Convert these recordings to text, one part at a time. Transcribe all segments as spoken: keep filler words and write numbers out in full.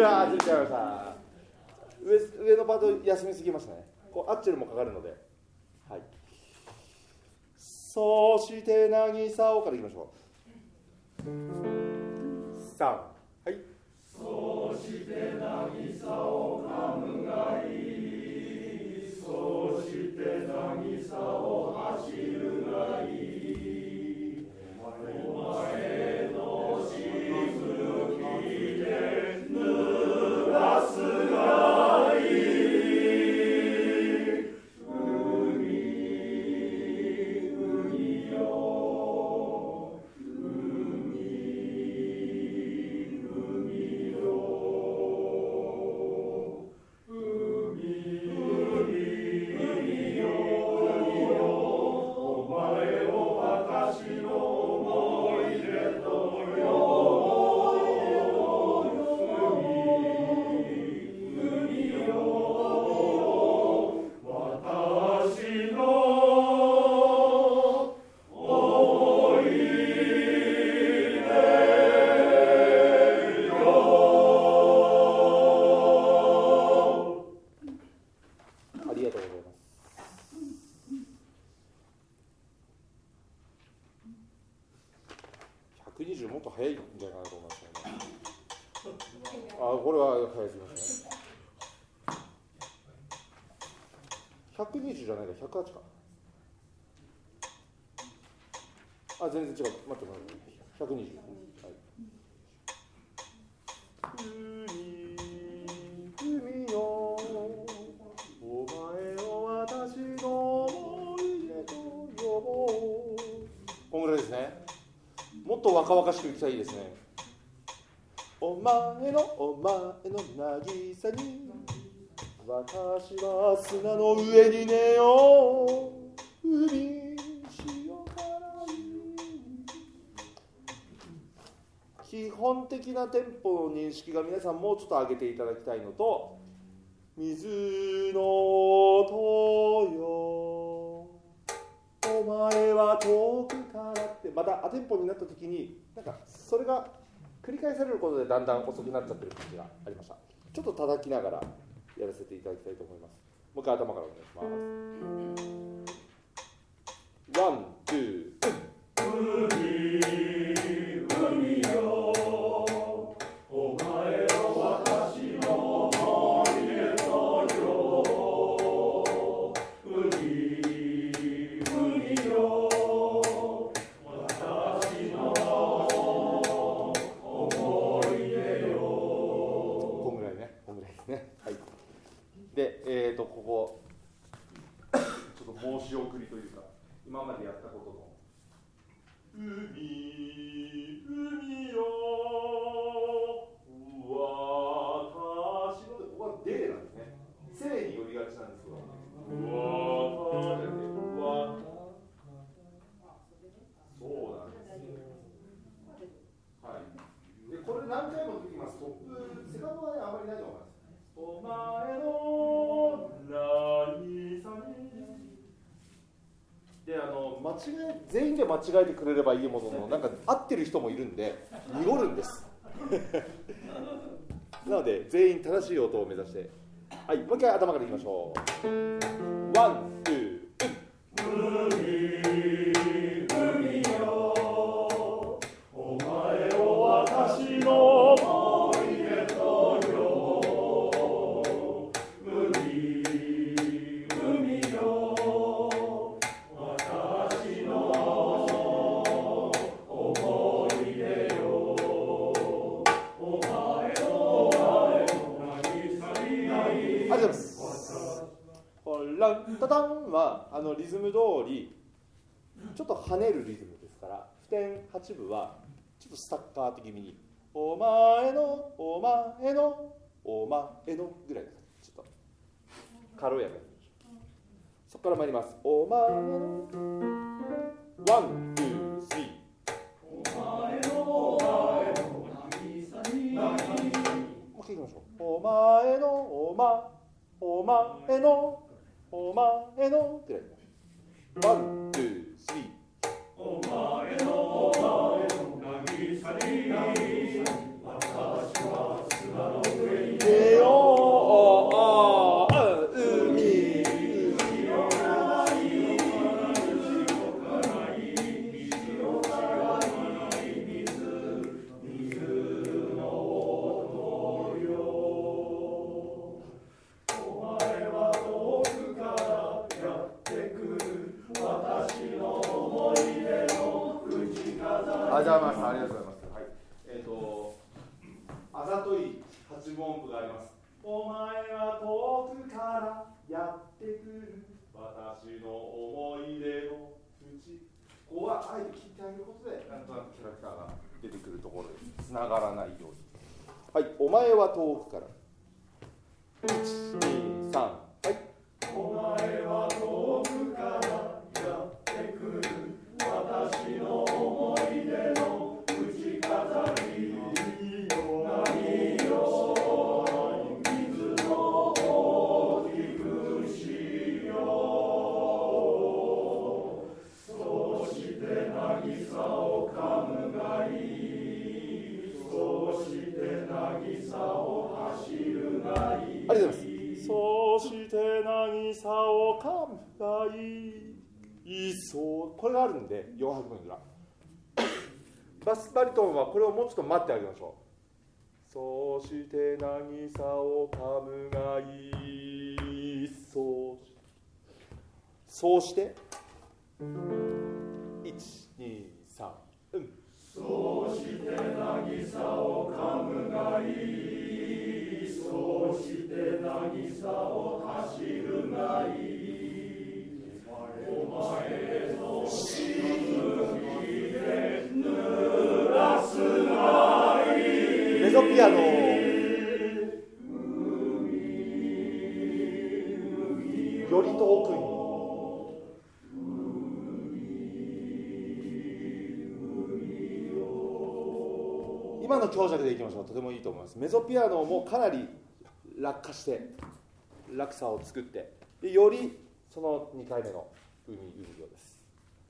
わーずれちゃいました。上, 上のパート休みすぎましたね。こうアッチェルもかかるので、はい、そして渚をからいきましょう。さん、はい。 そして渚を噛むがいい、そして渚を走るがいい、お前のしぶきで濡らすがいい。 ひゃくにじゅうもっと早いんじゃないかなと思いましたね。あ、これは早すぎますね。ひゃくにじゅうじゃないか、ひゃくはちか。あ、全然違う。待って待って。ひゃくにじゅう。はい、海、海よ、お前を私の思い出と呼ぼう。こんぐらいですね。もっと若々しくいきたいですね。お前のお前の渚に私は砂の上に寝よう。海潮から基本的なテンポの認識が皆さんもうちょっと上げていただきたいのと、水の音よお前は遠くからってまたアテンポになった時になんかそれが繰り返されることでだんだん遅くなっちゃってる感じがありました。ちょっと叩きながらやらせていただきたいと思います。もう一回頭からお願いします。ワン、ツー、 海、海よお前を私の思い出と呼ぼう。海、海よ私の思い出よ。 こんぐらいね、こんぐらいですね。はい。で、えーとここちょっと申し送りというか今までやったことの海、海よ私のここはデなんですね。正に寄りがちなんですけど、わたでわそうなんです。はい。でこれ何回も聞きます。トップセカンドはねあまりないと思います。お前の渚にであの間違え全員で間違えてくれればいいもののなんか合ってる人もいるんで濁るんですなので全員正しい音を目指してはいもう一回頭からいきましょう。ワン、ツー、 海、海よお前を私の思い出と呼ぼう。海、海よ私の思い出よ。お前の渚にない。 ありがとうございます。ホランタタンはあのリズム通りちょっと跳ねるリズムですから普天八部はちょっとスタッカート気味にお前のお前のお前のぐらいちょっと軽やかにそこから参ります。お前のワン、ツー、スリーお前のお前の渚にない。 もう一回いきましょう。お前のおまお前のお前のぐらいワン、ツー、スリーお前のお前の渚にない。私は砂の上りがとうございます。ありがとうございます。はい。えっ、ー、と、あざとい八分音符があります。お前は遠くからやってくる私の思い出の淵。ここはあえて切ってあげることで、なんとなくキャラクターが出てくるところでつながらないように。はい。お前は遠くから。いち、に、さん。はい。 お前は遠くからやってくる私の思い出の口飾り何よ水の大きくしようそして渚を噛むがいいそして渚を走るがいいありがとうございます。そして渚を噛むがいい。いっそこれがあるんでよん拍分がバスバリトンはこれをもうちょっと待ってあげましょう。そして渚を噛むがいい。そうしそうしていち、に、さん、うん。 そうして渚を噛むがいいそうして渚を走るがいいお前のしぶきで濡らすがいいメゾピアノより遠くに今の強弱でいきましょう。とてもいいと思います。メゾピアノもかなり落下して落差を作ってでよりそのにかいめの海海ようです。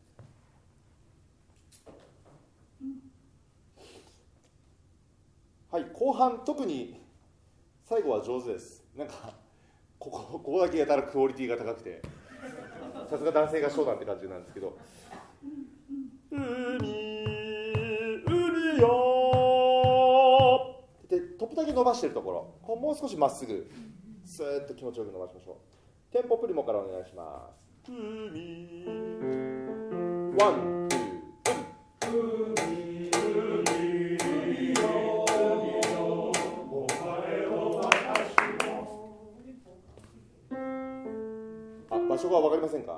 はい、後半特に最後は上手です。なんかここここだけやたらクオリティが高くてさすが男性がそうなんて感じなんですけど海海よでトップだけ伸ばしてるところこうもう少しまっすぐスーッと気持ちよく伸ばしましょう。テンポプリモからお願いします。海ワンツー海海海よ海よお前を私のあ場所が分かりませんか。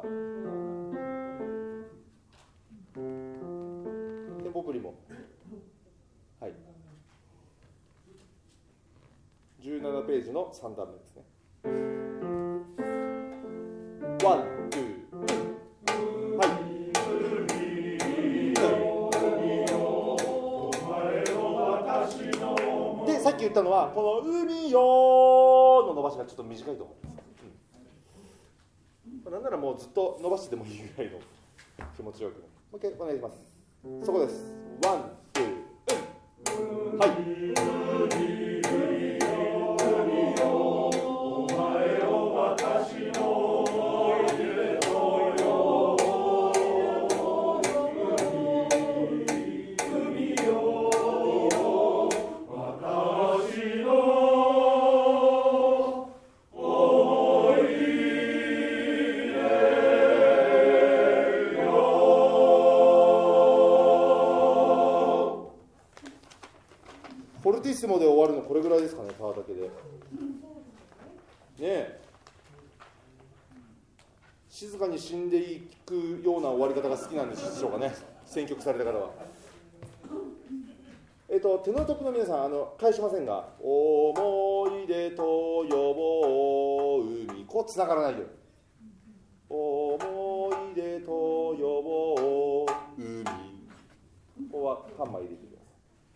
テンポプリモはいじゅうななページのさん段目ですね。ワン、ツー、はい。で、さっき言ったのは、この海よーの伸ばしがちょっと短いと思います。うん、なんならもうずっと伸ばしてでもいいぐらいの気持ちよく。もう一回お願いします。そこです。ワン、ツー、うん、はい。フォルティッシモで終わるのこれぐらいですかね、パーだけで。ねえ。静かに死んでいくような終わり方が好きなんでしょうかね、選曲された方は。えっと、テノールトップの皆さん、あの返しませんが、思い出と呼ぼう海、こうつながらないように。